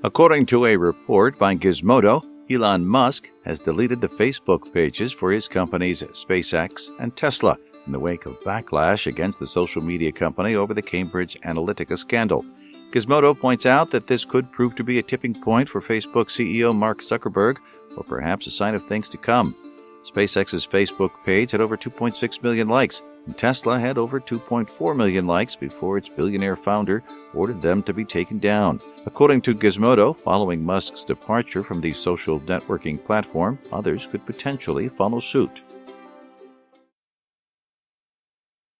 According to a report by Gizmodo, Elon Musk has deleted the Facebook pages for his companies SpaceX and Tesla in the wake of backlash against the social media company over the Cambridge Analytica scandal. Gizmodo points out that this could prove to be a tipping point for Facebook CEO Mark Zuckerberg, or perhaps a sign of things to come. SpaceX's Facebook page had over 2.6 million likes, and Tesla had over 2.4 million likes before its billionaire founder ordered them to be taken down. According to Gizmodo, following Musk's departure from the social networking platform, others could potentially follow suit.